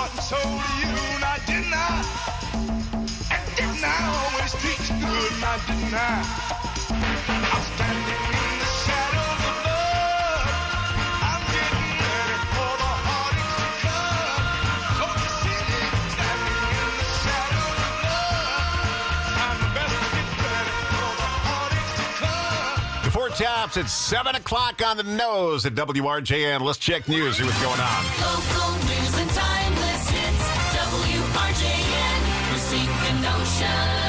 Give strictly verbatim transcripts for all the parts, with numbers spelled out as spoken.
heart and soul to you. Now didn't I? And didn't I always treat you good? Now didn't I? I'm standing in the shadows of love. I'm getting ready for the heartaches to come. So you see me standing in the shadows of love. I'm the best to get ready for the heartaches to come. Before taps, it's seven o'clock on the nose at W R J N. Let's check news, see what's going on. Local news and timeless hits. W R J N, Racine, Kenosha.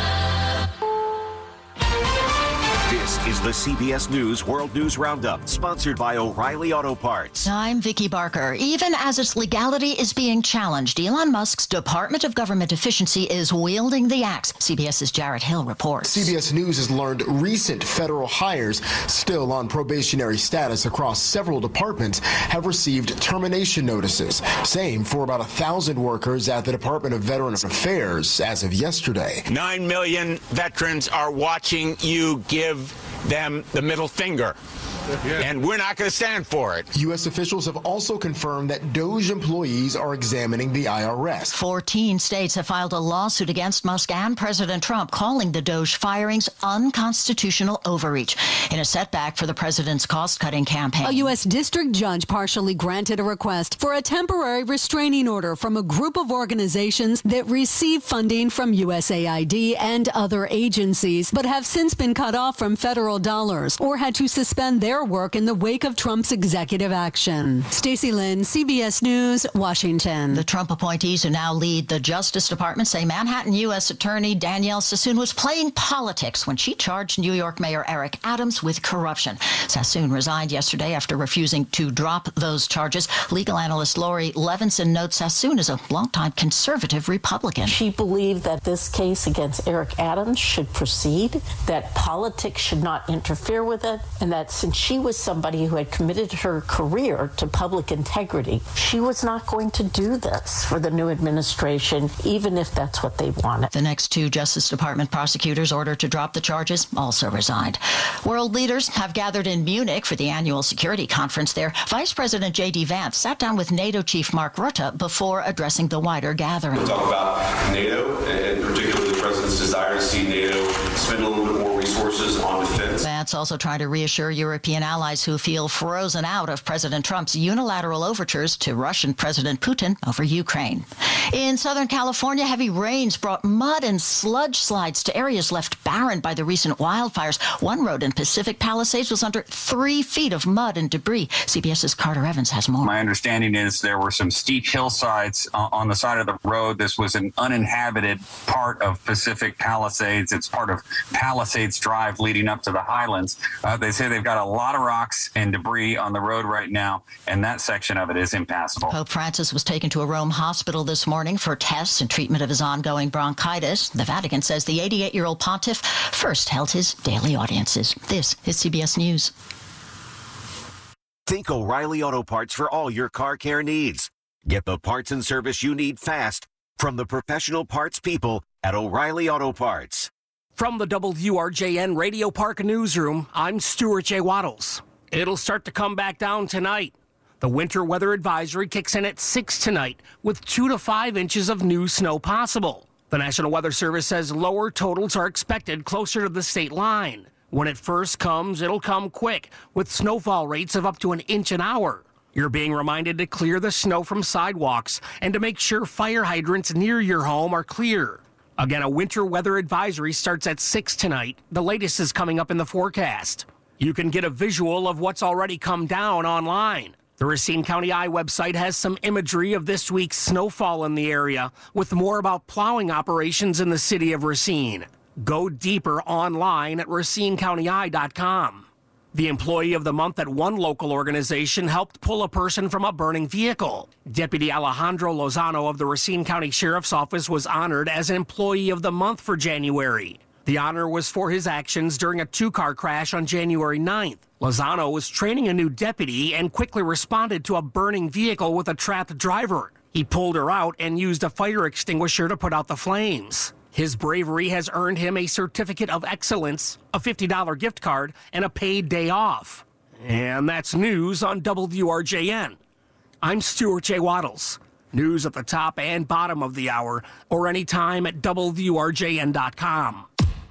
This is the C B S News World News Roundup, sponsored by O'Reilly Auto Parts. I'm Vicki Barker. Even as its legality is being challenged, Elon Musk's Department of Government Efficiency is wielding the axe. CBS's Jarrett Hill reports. C B S News has learned recent federal hires still on probationary status across several departments have received termination notices. Same for about a thousand workers at the Department of Veterans Affairs as of yesterday. Nine million veterans are watching you give them the middle finger. Yeah. And we're not going to stand for it. U S officials have also confirmed that DOGE employees are examining the I R S. fourteen states have filed a lawsuit against Musk and President Trump, calling the DOGE firings unconstitutional overreach in a setback for the president's cost-cutting campaign. A U S district judge partially granted a request for a temporary restraining order from a group of organizations that receive funding from U S A I D and other agencies, but have since been cut off from federal dollars or had to suspend their work in the wake of Trump's executive action. Stacey Lynn, C B S News, Washington. The Trump appointees who now lead the Justice Department say Manhattan U S Attorney Danielle Sassoon was playing politics when she charged New York Mayor Eric Adams with corruption. Sassoon resigned yesterday after refusing to drop those charges. Legal analyst Lori Levinson notes Sassoon is a longtime conservative Republican. She believed that this case against Eric Adams should proceed, that politics should not interfere with it, and that since she was somebody who had committed her career to public integrity, she was not going to do this for the new administration, even if that's what they wanted. The next two Justice Department prosecutors ordered to drop the charges also resigned. World leaders have gathered in Munich for the annual security conference there. Vice President J D Vance sat down with NATO Chief Mark Rutte before addressing the wider gathering. We'll talk about NATO and particularly the President's desire to see NATO spend a little bit more resources on defense. Vance also tried to reassure European allies who feel frozen out of President Trump's unilateral overtures to Russian President Putin over Ukraine. In Southern California, heavy rains brought mud and sludge slides to areas left barren by the recent wildfires. One road in Pacific Palisades was under three feet of mud and debris. CBS's Carter Evans has more. My understanding is there were some steep hillsides uh, on the side of the road. This was an uninhabited part of Pacific Palisades. It's part of Palisades Drive leading up to the Highlands. Uh, they say they've got a lot of rocks and debris on the road right now, and that section of it is impassable. Pope Francis was taken to a Rome hospital this morning for tests and treatment of his ongoing bronchitis. The Vatican says the eighty-eight-year-old pontiff first held his daily audiences. This is C B S News. Think O'Reilly Auto Parts for all your car care needs. Get the parts and service you need fast from the professional parts people at O'Reilly Auto Parts. From the W R J N Radio Park Newsroom, I'm Stuart J. Waddles. It'll start to come back down tonight. The winter weather advisory kicks in at six tonight with two to five inches of new snow possible. The National Weather Service says lower totals are expected closer to the state line. When it first comes, it'll come quick with snowfall rates of up to an inch an hour. You're being reminded to clear the snow from sidewalks and to make sure fire hydrants near your home are clear. Again, a winter weather advisory starts at six tonight. The latest is coming up in the forecast. You can get a visual of what's already come down online. The Racine County Eye website has some imagery of this week's snowfall in the area, with more about plowing operations in the city of Racine. Go deeper online at racine county eye dot com. The Employee of the Month at one local organization helped pull a person from a burning vehicle. Deputy Alejandro Lozano of the Racine County Sheriff's Office was honored as Employee of the Month for January. The honor was for his actions during a two-car crash on January ninth. Lozano was training a new deputy and quickly responded to a burning vehicle with a trapped driver. He pulled her out and used a fire extinguisher to put out the flames. His bravery has earned him a Certificate of Excellence, a fifty dollar gift card, and a paid day off. And that's news on W R J N. I'm Stuart J. Waddles. News at the top and bottom of the hour, or anytime at W R J N dot com.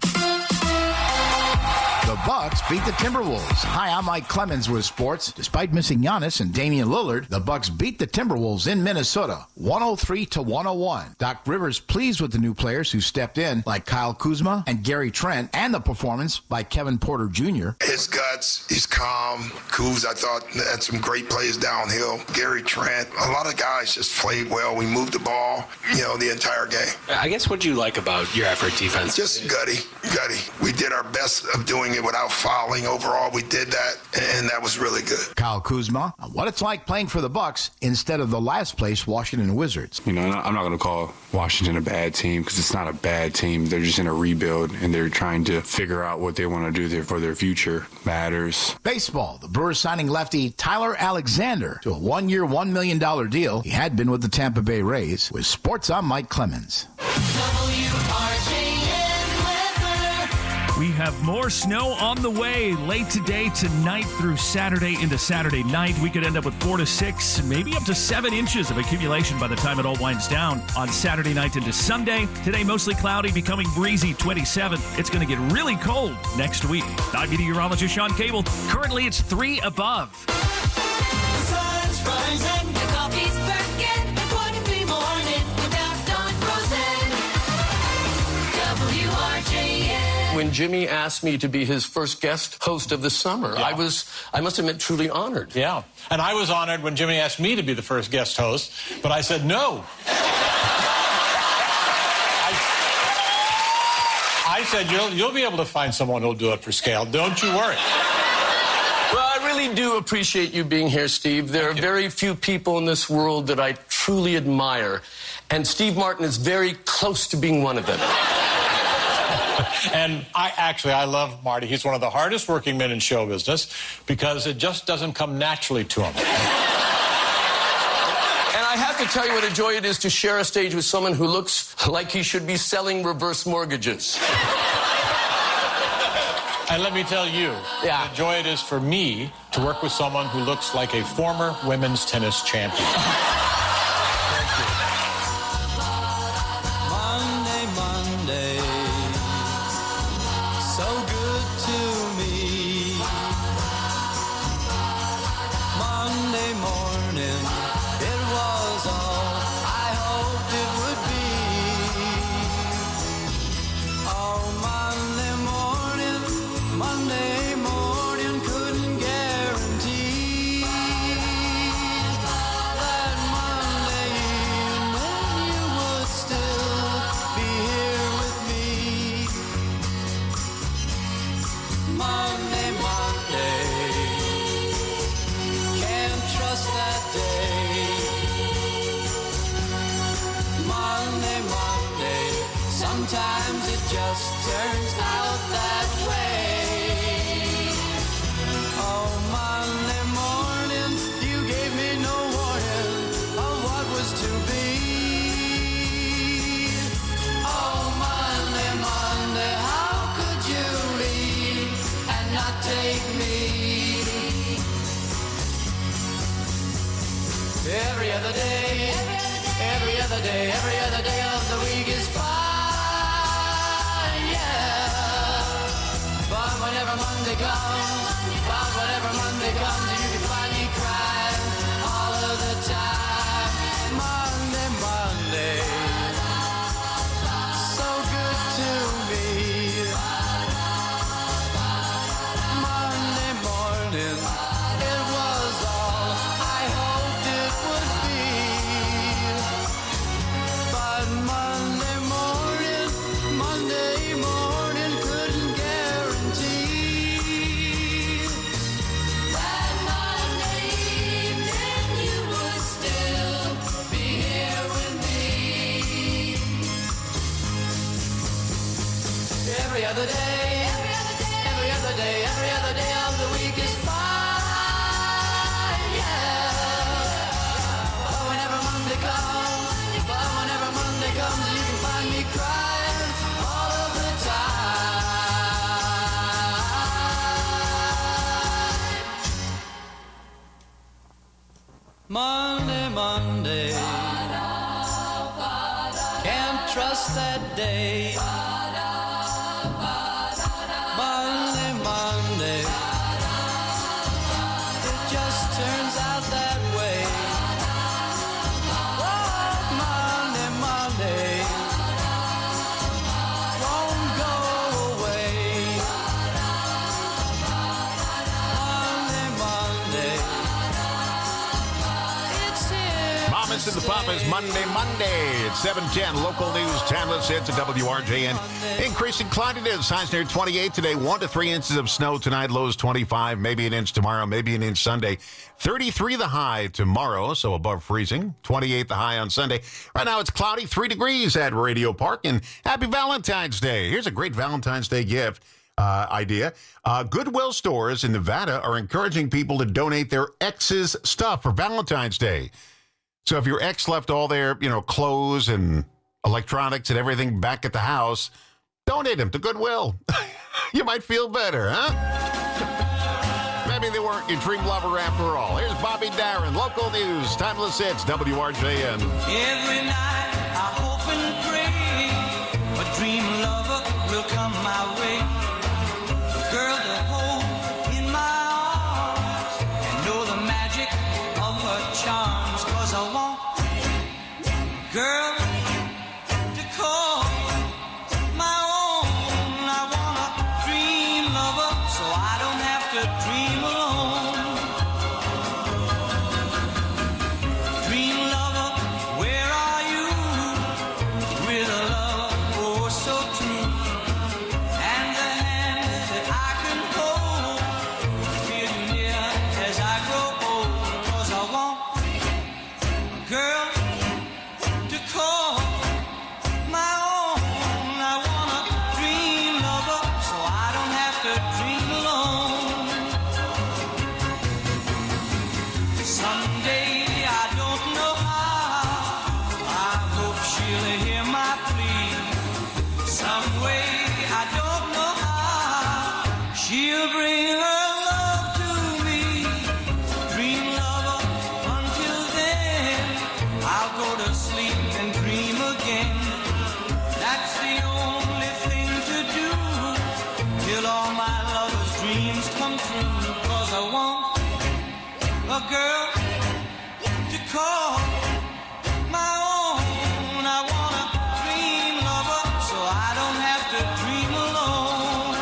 The Bucks beat the Timberwolves. Hi, I'm Mike Clemens with sports. Despite missing Giannis and Damian Lillard, the Bucks beat the Timberwolves in Minnesota, one oh three to one oh one. Doc Rivers pleased with the new players who stepped in, like Kyle Kuzma and Gary Trent, and the performance by Kevin Porter Junior His guts, he's calm. Kuz, I thought, had some great plays downhill. Gary Trent, a lot of guys just played well. We moved the ball, you know, the entire game. I guess what do you like about your effort defense? Just gutty, gutty. We did our best of doing it without fouling. Overall, we did that, and that was really good. Kyle Kuzma, what it's like playing for the Bucks instead of the last place Washington Wizards. You know, I'm not going to call Washington a bad team because it's not a bad team. They're just in a rebuild, and they're trying to figure out what they want to do there for their future matters. Baseball, the Brewers signing lefty Tyler Alexander to a one-year, one million dollars deal. He had been with the Tampa Bay Rays. With sports, I'm Mike Clemens. W R J N weather. We have more snow on the way late today, tonight through Saturday into Saturday night. We could end up with four to six, maybe up to seven inches of accumulation by the time it all winds down on Saturday night into Sunday. Today, mostly cloudy, becoming breezy, twenty-seven. It's going to get really cold next week. I'm meteorologist Sean Cable. Currently, it's three above. The sun's rising, the coffee's burning, twenty-three morning without Don Rosen. W R J N. When Jimmy asked me to be his first guest host of the summer, Yeah. I was, I must admit, truly honored. Yeah, and I was honored when Jimmy asked me to be the first guest host, but I said no. I, I said, you'll, you'll be able to find someone who'll do it for scale. Don't you worry. Well, I really do appreciate you being here, Steve. There are very few people in this world that I truly admire, and Steve Martin is very close to being one of them. And I actually, I love Marty. He's one of the hardest working men in show business because it just doesn't come naturally to him. And I have to tell you what a joy it is to share a stage with someone who looks like he should be selling reverse mortgages. And let me tell you, yeah. the joy it is for me to work with someone who looks like a former women's tennis champion. Monday, Monday, so good to me. Monday morning, it was all I hoped it would be. Oh, Monday morning, Monday morning, couldn't guarantee that Monday evening you would still be here with me. Monday, Monday, can't trust that day. Monday, Monday, sometimes it just turns out that way. Oh, Monday morning, you gave me no warning of what was to be. Oh, Monday, Monday, how could you leave and not take me? Every other day, every other day, every other day of the week is fine, yeah. But whenever Monday comes, but whenever Monday comes, you can find me crying all of the time. Monday, Monday, so good to me. Monday morning, it was all I hoped it would be. But Monday morning, Monday morning couldn't guarantee that Monday evening you would still be here with me. Every other day, every other day, every other day, every other day of the week is fine, yeah. But whenever Monday comes, but whenever Monday comes, you can find me crying all of the time. Monday, Monday. trust that day. Monday, Monday, it just turns out that way. Oh, Monday, Monday, won't go away. Monday, Monday, it's here. Mamas and the Papas, Monday, Monday at seven ten. Local news, timeless hits at W R J N. Increasing cloudiness, highs near twenty-eight today. One to three inches of snow tonight, lows twenty-five. Maybe an inch tomorrow, maybe an inch Sunday. thirty-three the high tomorrow, so above freezing. twenty-eight the high on Sunday. Right now it's cloudy, three degrees at Radio Park. And happy Valentine's Day. Here's a great Valentine's Day gift. Uh, idea. Uh, Goodwill stores in Nevada are encouraging people to donate their ex's stuff for Valentine's Day. So if your ex left all their, you know, clothes and electronics and everything back at the house, donate them to Goodwill. You might feel better, huh? Maybe they weren't your dream lover after all. Here's Bobby Darin, local news, timeless hits, W R J N. Every night I hope and pray a dream lover will come my way. A girl to hold in my arms and know the magic of her charms. Cause I want a girl to call my own. I want a dream lover so I don't have to dream alone. Dream lover, where are you? With a love oh so true, and the hand that I can hold, feel you near as I grow old. Cause I want a girl to call my own. I want a dream lover so I don't have to dream alone. Someday I don't know how, I hope she'll hear my plea. Some way I don't know how, she'll bring her love to me. Dream lover, until then I'll go to sleep and dream again. That's the only thing to do till all my lover's dreams come true. Cause I want a girl to call my own. I want a dream lover so I don't have to dream alone.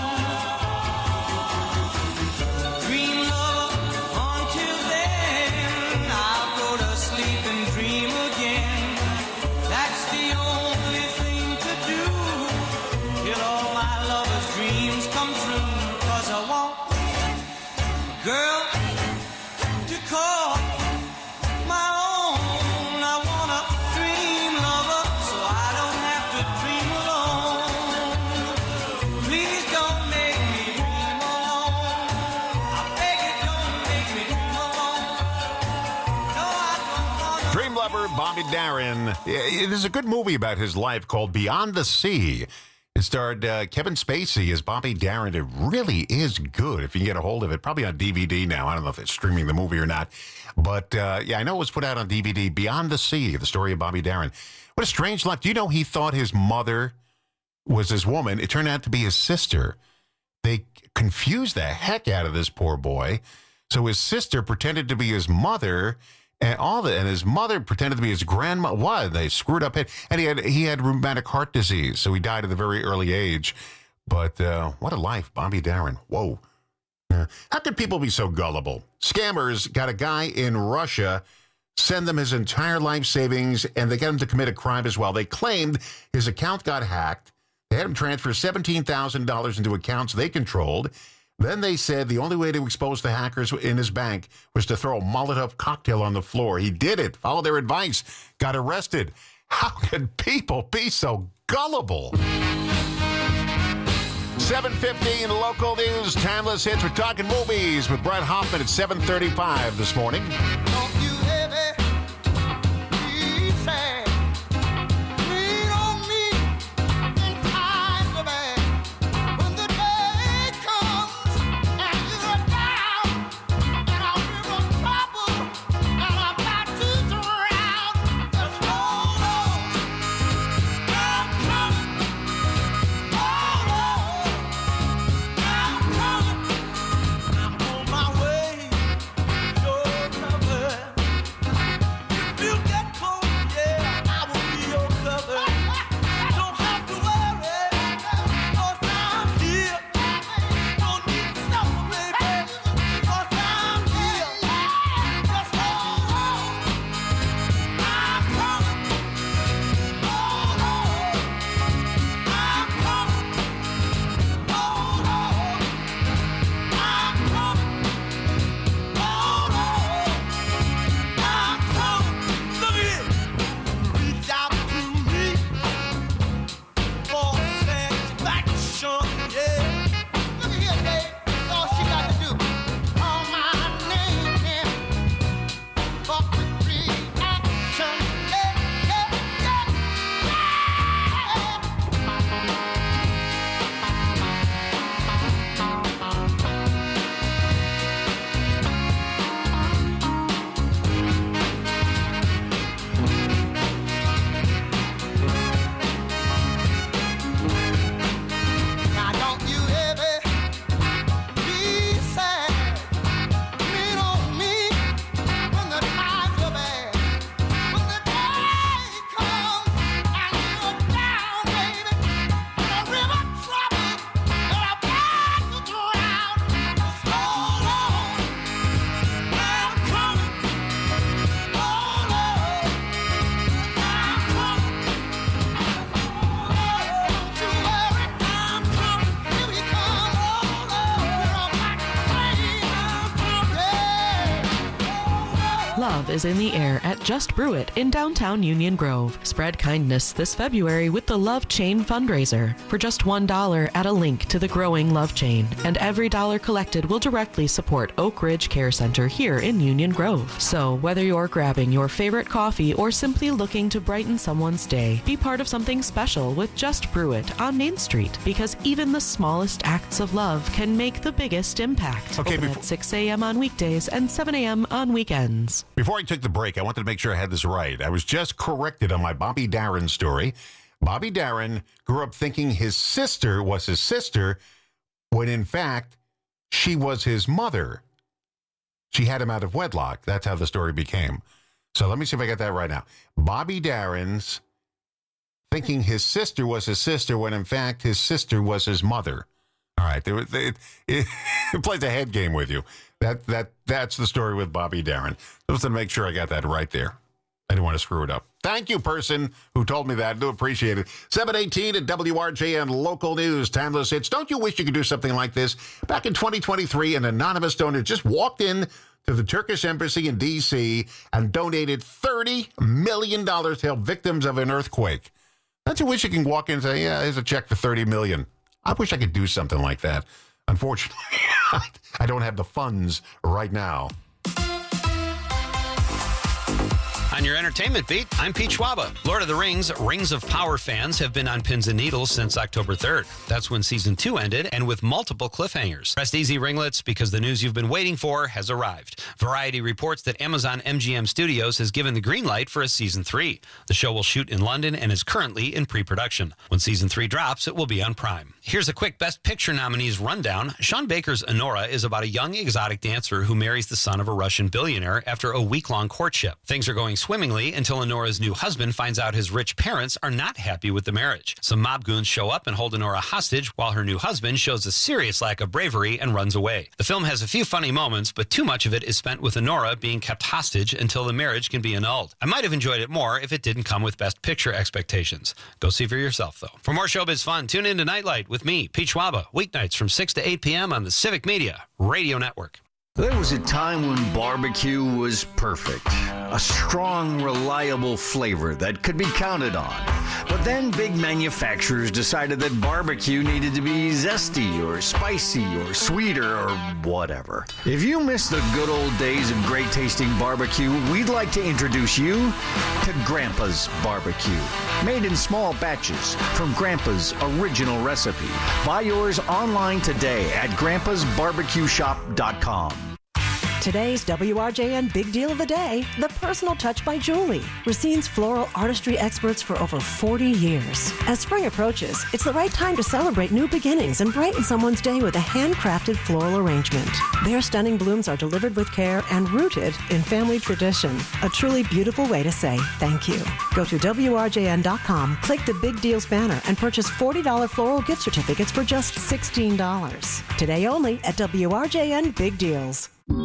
Dream lover, until then I'll go to sleep and dream again. That's the only thing to do till all my lover's dreams come true. Cause I want a girl to call my own. I want a dream lover so I don't have to dream alone. Please don't make me dream alone. I beg you, don't make me dream alone. No, I don't want to. Dream lover Bobby Darin. Yeah, there's a good movie about his life called Beyond the Sea. It starred uh, Kevin Spacey as Bobby Darin. It really is good if you can get a hold of it. Probably on D V D now. I don't know if it's streaming the movie or not. But, uh, yeah, I know it was put out on D V D. Beyond the Sea, the story of Bobby Darin. What a strange life. Do you know he thought his mother was his woman? It turned out to be his sister. They confused the heck out of this poor boy. So his sister pretended to be his mother, and all that, and his mother pretended to be his grandma. What? They screwed up it. And he had he had rheumatic heart disease, so he died at a very early age. But uh, what a life, Bobby Darin. Whoa. Uh, how could people be so gullible? Scammers got a guy in Russia, send them his entire life savings, and they got him to commit a crime as well. They claimed his account got hacked. They had him transfer seventeen thousand dollars into accounts they controlled. Then they said the only way to expose the hackers in his bank was to throw a Molotov cocktail on the floor. He did it, followed their advice, got arrested. How can people be so gullible? seven fifteen local news, timeless hits. We're talking movies with Brett Hoffman at seven thirty-five this morning. love is in the air at Just Brew It in downtown Union Grove. Spread kindness this February with the Love Chain fundraiser for just one dollar at a link to the growing Love Chain. And every dollar collected will directly support Oak Ridge Care Center here in Union Grove. So whether you're grabbing your favorite coffee or simply looking to brighten someone's day, be part of something special with Just Brew It on Main Street, because even the smallest acts of love can make the biggest impact. Okay, Open before- at six a.m. on weekdays and seven a.m. on weekends. Before I took the break, I wanted to make sure I had this right. I was just corrected on my Bobby Darin story. Bobby Darin grew up thinking his sister was his sister, when in fact, she was his mother. She had him out of wedlock. That's how the story became. So let me see if I got that right now. Bobby Darin's thinking his sister was his sister, when in fact his sister was his mother. All right, there, it, it, it plays a head game with you. That that that's the story with Bobby Darin. Just to make sure I got that right there. I didn't want to screw it up. Thank you, person who told me that. I do appreciate it. seven eighteen at W R J N Local News, Timeless Hits. Don't you wish you could do something like this? Back in twenty twenty-three, an anonymous donor just walked in to the Turkish embassy in D C and donated thirty million dollars to help victims of an earthquake. Don't you wish you can walk in and say, yeah, here's a check for thirty million dollars. I wish I could do something like that. Unfortunately, I don't have the funds right now. On your entertainment beat, I'm Pete Schwaba. Lord of the Rings, Rings of Power fans have been on pins and needles since October third. That's when season two ended, and with multiple cliffhangers. Rest easy, ringlets, because the news you've been waiting for has arrived. Variety reports that Amazon M G M Studios has given the green light for a season three. The show will shoot in London and is currently in pre-production. When season three drops, it will be on Prime. Here's a quick Best Picture nominees rundown. Sean Baker's Honora is about a young exotic dancer who marries the son of a Russian billionaire after a week-long courtship. Things are going swimmingly until Honora's new husband finds out his rich parents are not happy with the marriage. Some mob goons show up and hold Honora hostage while her new husband shows a serious lack of bravery and runs away. The film has a few funny moments, but too much of it is spent with Honora being kept hostage until the marriage can be annulled. I might have enjoyed it more if it didn't come with Best Picture expectations. Go see for yourself, though. For more showbiz fun, tune in to Nightlight with me, Pete Schwaba, weeknights from six to eight p.m. on the Civic Media Radio Network. There was a time when barbecue was perfect. A strong, reliable flavor that could be counted on. But then big manufacturers decided that barbecue needed to be zesty or spicy or sweeter or whatever. If you miss the good old days of great tasting barbecue, we'd like to introduce you to Grandpa's Barbecue. Made in small batches from Grandpa's original recipe. Buy yours online today at grandpas barbecue shop dot com. Today's W R J N Big Deal of the Day, The Personal Touch by Julie, Racine's floral artistry experts for over forty years. As spring approaches, it's the right time to celebrate new beginnings and brighten someone's day with a handcrafted floral arrangement. Their stunning blooms are delivered with care and rooted in family tradition. A truly beautiful way to say thank you. Go to W R J N dot com, click the Big Deals banner, and purchase forty dollars floral gift certificates for just sixteen dollars. Today only at W R J N Big Deals.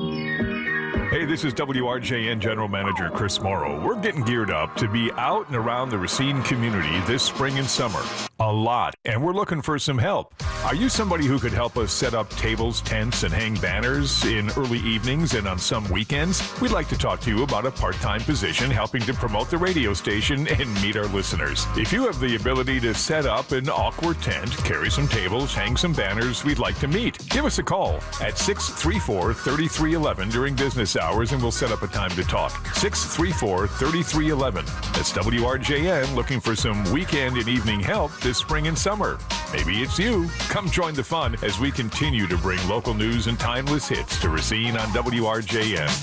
Hey, this is W R J N General Manager Chris Morrow. We're getting geared up to be out and around the Racine community this spring and summer. A lot. And we're looking for some help. Are you somebody who could help us set up tables, tents, and hang banners in early evenings and on some weekends? We'd like to talk to you about a part-time position helping to promote the radio station and meet our listeners. If you have the ability to set up an awkward tent, carry some tables, hang some banners, we'd like to meet. Give us a call at six three four, three three one one during business hours and we'll set up a time to talk. six three four, three three one one. That's W R J N looking for some weekend and evening help this spring and summer. Maybe it's you. Come join the fun as we continue to bring local news and timeless hits to Racine on W R J N.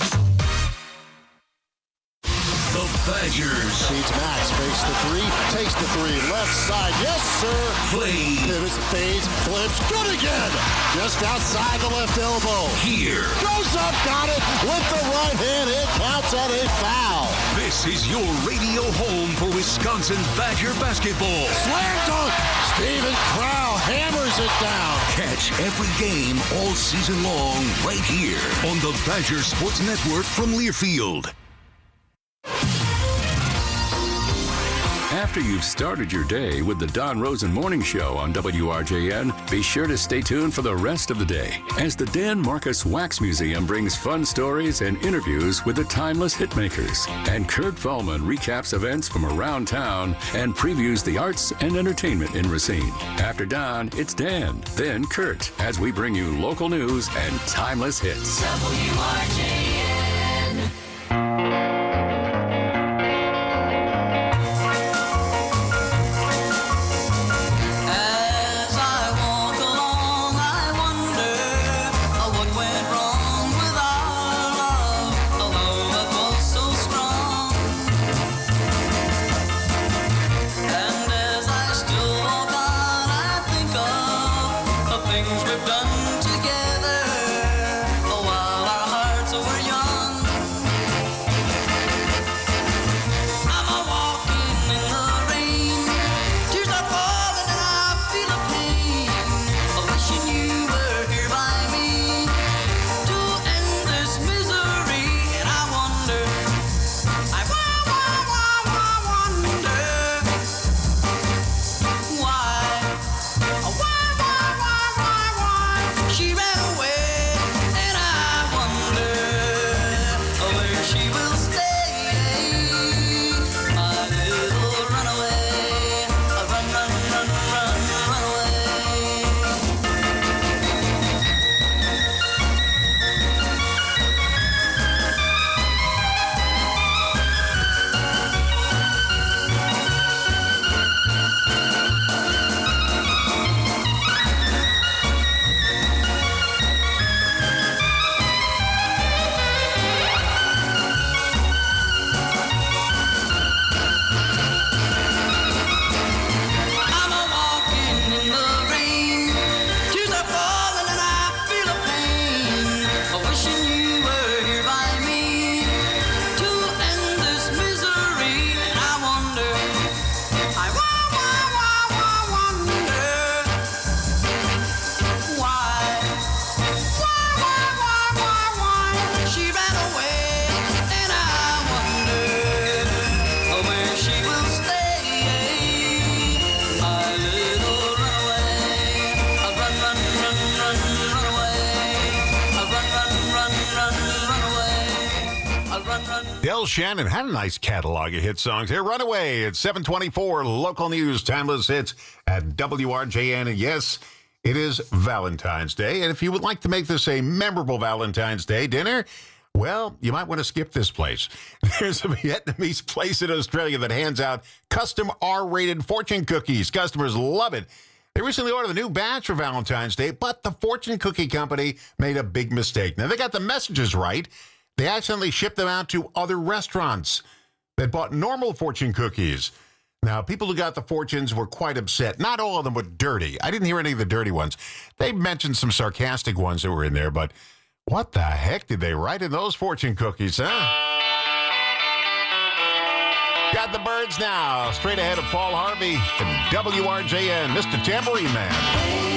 The Badgers. Seeds Max, fakes the three, takes the three, left side, yes sir. Play. Pivots, fades, flips, good again. Just outside the left elbow. Here. Goes up, got it, with the right hand, it counts at a foul. This is your radio home for Wisconsin Badger basketball. Slam dunk, Steven Crow hammers it down. Catch every game all season long right here on the Badger Sports Network from Learfield. After you've started your day with the Don Rosen Morning Show on W R J N, be sure to stay tuned for the rest of the day as the Dan Marcus Wax Museum brings fun stories and interviews with the timeless hitmakers. And Kurt Vollman recaps events from around town and previews the arts and entertainment in Racine. After Don, it's Dan, then Kurt, as we bring you local news and timeless hits. W R J N. As I walk along, I wonder uh, what went wrong with our love, although it was so strong. And as I still walk on, I think of the things we've done together uh, while our hearts were young. I'm a walking in the rain, tears are falling and I feel the pain of wishing you were here by me to end this misery. And I wonder, I wa- wa- wa- wa- wonder why, why, why, why, why, why she ran away. And I wonder where she will stay, my little runaway. Run, run, run, run, run away. I'm a walking in the rain, tears are falling and I feel the pain of wishing you were here by me to end this misery. And I wonder, I wa- wa- wa- wa- wonder why, why, why, why, why, why she ran away. And I wonder where she will stay. My little runaway, run, run, run, run, run away. Run, run, run, run, run away. Run, run. Del Shannon had a nice catalog of hit songs here. Runaway at seven twenty-four, local news, timeless hits at W R J N. And yes, it is Valentine's Day. And if you would like to make this a memorable Valentine's Day dinner, well, you might want to skip this place. There's a Vietnamese place in Australia that hands out custom R-rated fortune cookies. Customers love it. They recently ordered a new batch for Valentine's Day, but the fortune cookie company made a big mistake. Now, they got the messages right. They accidentally shipped them out to other restaurants that bought normal fortune cookies. Now, people who got the fortunes were quite upset. Not all of them were dirty. I didn't hear any of the dirty ones. They mentioned some sarcastic ones that were in there, but what the heck did they write in those fortune cookies, huh? Got the birds now. Straight ahead of Paul Harvey and W R J N, Mister Tambourine Man.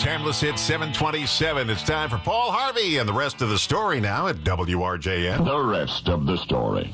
Timeless Hit seven twenty-seven. It's time for Paul Harvey and the rest of the story now at W R J N. The rest of the story.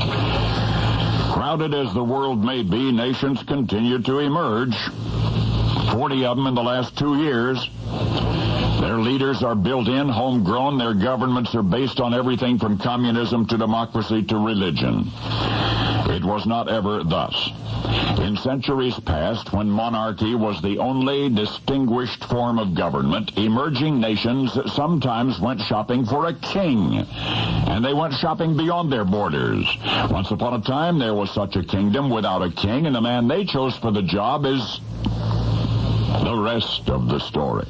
Crowded as the world may be, nations continue to emerge. forty of them in the last two years. Their leaders are built in, homegrown. Their governments are based on everything from communism to democracy to religion. It was not ever thus. In centuries past, when monarchy was the only distinguished form of government, emerging nations sometimes went shopping for a king. And they went shopping beyond their borders. Once upon a time, there was such a kingdom without a king, and the man they chose for the job is the rest of the story.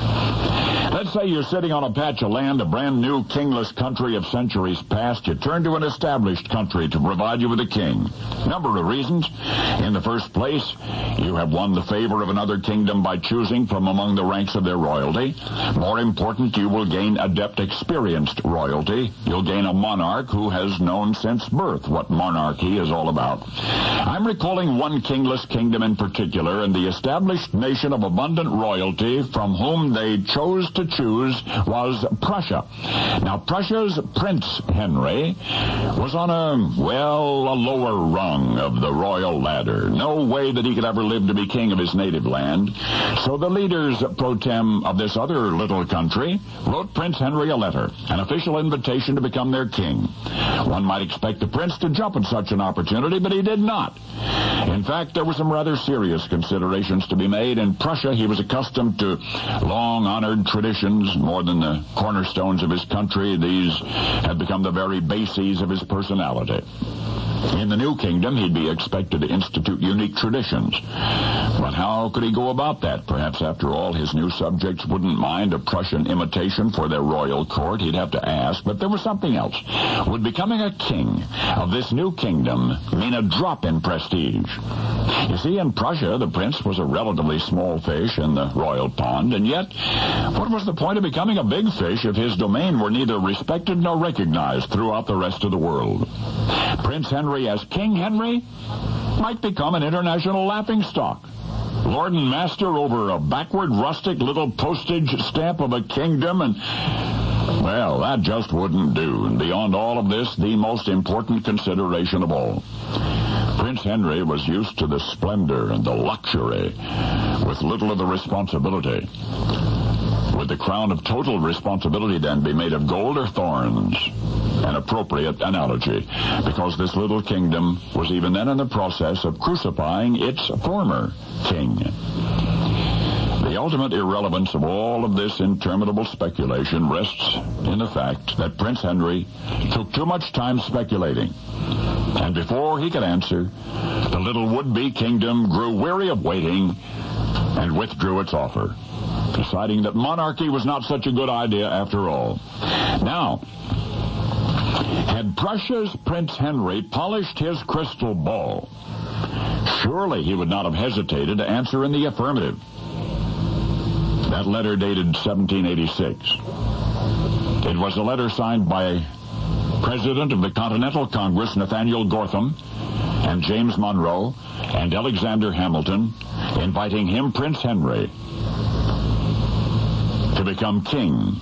Let's say you're sitting on a patch of land, a brand new kingless country of centuries past. You turn to an established country to provide you with a king. Number of reasons. In the first place, you have won the favor of another kingdom by choosing from among the ranks of their royalty. More important, you will gain adept, experienced royalty. You'll gain a monarch who has known since birth what monarchy is all about. I'm recalling one kingless kingdom in particular, and the established nation of abundant royalty from whom they chose to choose was Prussia. Now, Prussia's Prince Henry was on a, well, a lower rung of the royal ladder. No way that he could ever live to be king of his native land. So the leaders pro tem of this other little country wrote Prince Henry a letter, an official invitation to become their king. One might expect the prince to jump at such an opportunity, but he did not. In fact, there were some rather serious considerations to be made. In Prussia, he was accustomed to long-honored traditions. More than the cornerstones of his country, these had become the very bases of his personality. In the new kingdom, he'd be expected to institute unique traditions. But how could he go about that? Perhaps, after all, his new subjects wouldn't mind a Prussian imitation for their royal court. He'd have to ask. But there was something else. Would becoming a king of this new kingdom mean a drop in prestige? You see, in Prussia, the prince was a relatively small fish in the royal pond, and yet, what was the point of becoming a big fish if his domain were neither respected nor recognized throughout the rest of the world? Prince Henry, as King Henry, might become an international laughingstock. Lord and master over a backward, rustic little postage stamp of a kingdom, and, well, that just wouldn't do. And beyond all of this, the most important consideration of all. Prince Henry was used to the splendor and the luxury, with little of the responsibility. Would the crown of total responsibility then be made of gold or thorns? An appropriate analogy, because this little kingdom was even then in the process of crucifying its former king. The ultimate irrelevance of all of this interminable speculation rests in the fact that Prince Henry took too much time speculating. And before he could answer, the little would-be kingdom grew weary of waiting and withdrew its offer, deciding that monarchy was not such a good idea after all. Now, had Prussia's Prince Henry polished his crystal ball, surely he would not have hesitated to answer in the affirmative. That letter dated seventeen eighty-six. It was a letter signed by President of the Continental Congress Nathaniel Gortham and James Monroe and Alexander Hamilton, inviting him, Prince Henry, to become king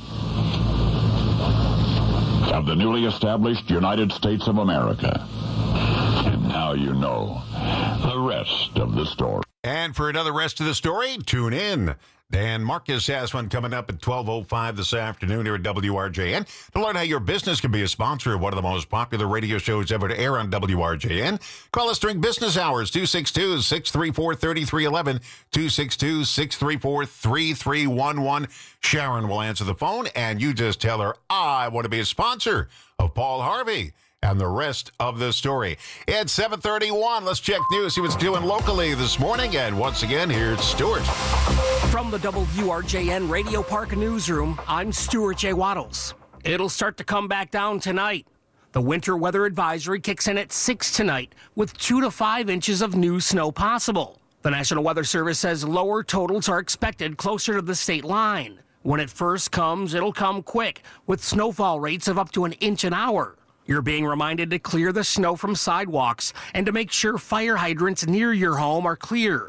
of the newly established United States of America. And now you know the rest of the story. And for another rest of the story, tune in. Dan Marcus has one coming up at twelve oh five this afternoon here at W R J N. To learn how your business can be a sponsor of one of the most popular radio shows ever to air on W R J N, call us during business hours, two six two, six three four, three three one one, two six two, six three four, three three one one. Sharon will answer the phone, and you just tell her, I want to be a sponsor of Paul Harvey. And the rest of the story. It's seven thirty-one. Let's check news, see what's doing locally this morning. And once again, here's Stuart. From the W R J N Radio Park Newsroom, I'm Stuart J. Waddles. It'll start to come back down tonight. The winter weather advisory kicks in at six tonight, with two to five inches of new snow possible. The National Weather Service says lower totals are expected closer to the state line. When it first comes, it'll come quick, with snowfall rates of up to an inch an hour. You're being reminded to clear the snow from sidewalks and to make sure fire hydrants near your home are clear.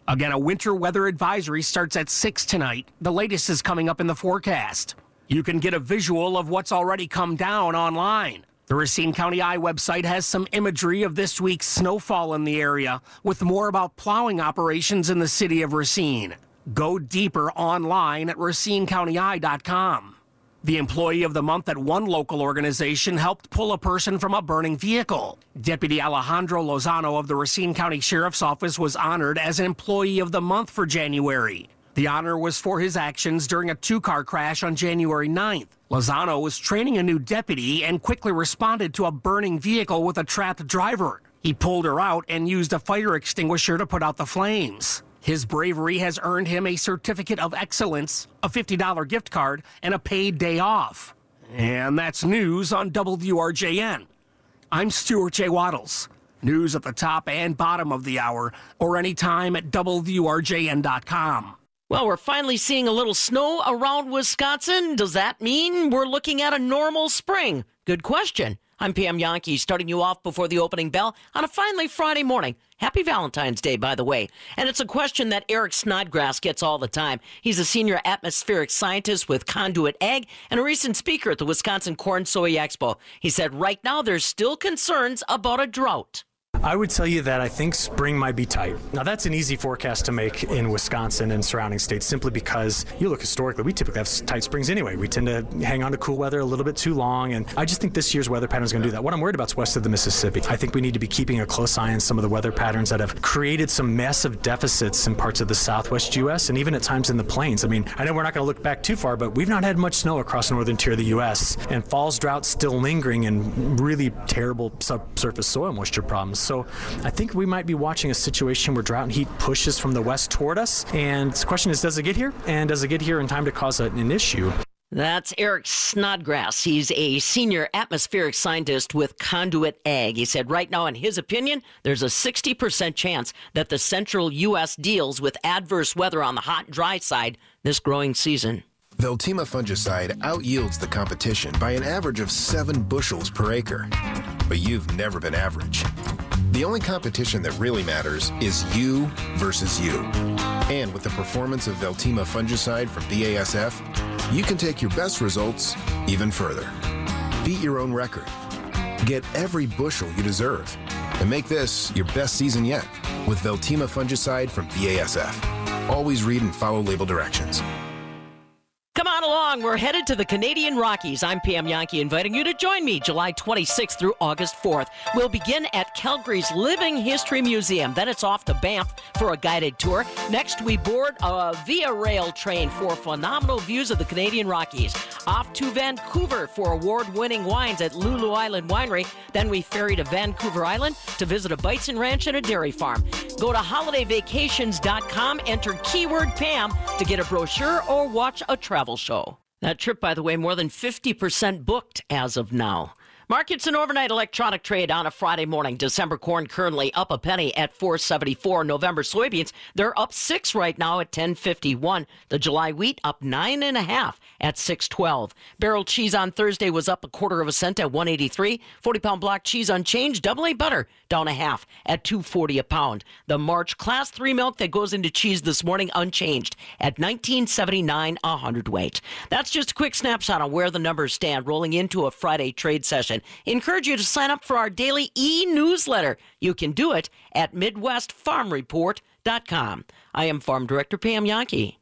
Again, a winter weather advisory starts at six tonight. The latest is coming up in the forecast. You can get a visual of what's already come down online. The Racine County Eye website has some imagery of this week's snowfall in the area, with more about plowing operations in the city of Racine. Go deeper online at racine county eye dot com. The Employee of the Month at one local organization helped pull a person from a burning vehicle. Deputy Alejandro Lozano of the Racine County Sheriff's Office was honored as an Employee of the Month for January. The honor was for his actions during a two-car crash on January ninth. Lozano was training a new deputy and quickly responded to a burning vehicle with a trapped driver. He pulled her out and used a fire extinguisher to put out the flames. His bravery has earned him a certificate of excellence, a fifty dollar gift card, and a paid day off. And that's news on W R J N. I'm Stuart J. Waddles. News at the top and bottom of the hour, or anytime at W R J N dot com. Well, we're finally seeing a little snow around Wisconsin. Does that mean we're looking at a normal spring? Good question. I'm Pam Yankee, starting you off before the opening bell on a finally Friday morning. Happy Valentine's Day, by the way. And it's a question that Eric Snodgrass gets all the time. He's a senior atmospheric scientist with Conduit Ag and a recent speaker at the Wisconsin Corn Soy Expo. He said right now there's still concerns about a drought. I would tell you that I think spring might be tight. Now, that's an easy forecast to make in Wisconsin and surrounding states simply because you look historically, we typically have tight springs anyway. We tend to hang on to cool weather a little bit too long, and I just think this year's weather pattern is going to do that. What I'm worried about is west of the Mississippi. I think we need to be keeping a close eye on some of the weather patterns that have created some massive deficits in parts of the southwest U S and even at times in the plains. I mean, I know we're not going to look back too far, but we've not had much snow across the northern tier of the U S, and fall's drought still lingering and really terrible subsurface soil moisture problems. So I think we might be watching a situation where drought and heat pushes from the west toward us. And the question is, does it get here? And does it get here in time to cause an issue? That's Eric Snodgrass. He's a senior atmospheric scientist with Conduit Ag. He said right now, in his opinion, there's a sixty percent chance that the central U S deals with adverse weather on the hot and dry side this growing season. Veltima fungicide outyields the competition by an average of seven bushels per acre. But you've never been average. The only competition that really matters is you versus you. And with the performance of Veltima fungicide from B A S F, you can take your best results even further. Beat your own record. Get every bushel you deserve. And make this your best season yet with Veltima fungicide from B A S F. Always read and follow label directions. Come on along. We're headed to the Canadian Rockies. I'm Pam Yankee, inviting you to join me July twenty-sixth through August fourth. We'll begin at Calgary's Living History Museum. Then it's off to Banff for a guided tour. Next, we board a Via Rail train for phenomenal views of the Canadian Rockies. Off to Vancouver for award-winning wines at Lulu Island Winery. Then we ferry to Vancouver Island to visit a bison ranch and a dairy farm. Go to holiday vacations dot com, enter keyword Pam to get a brochure or watch a travel show. That trip, by the way, more than fifty percent booked as of now. Markets and overnight electronic trade on a Friday morning. December corn currently up a penny at four seventy-four. November soybeans, they're up six right now at ten fifty-one. The July wheat up nine and a half at six twelve. Barrel cheese on Thursday was up a quarter of a cent at one eighty-three. forty pound block cheese unchanged. Double A butter down a half at two forty a pound. The March class three milk that goes into cheese this morning unchanged at nineteen seventy-nine a hundredweight. That's just a quick snapshot on where the numbers stand rolling into a Friday trade session. Encourage you to sign up for our daily e-newsletter. You can do it at midwest farm report dot com. I am Farm Director Pam Yankee.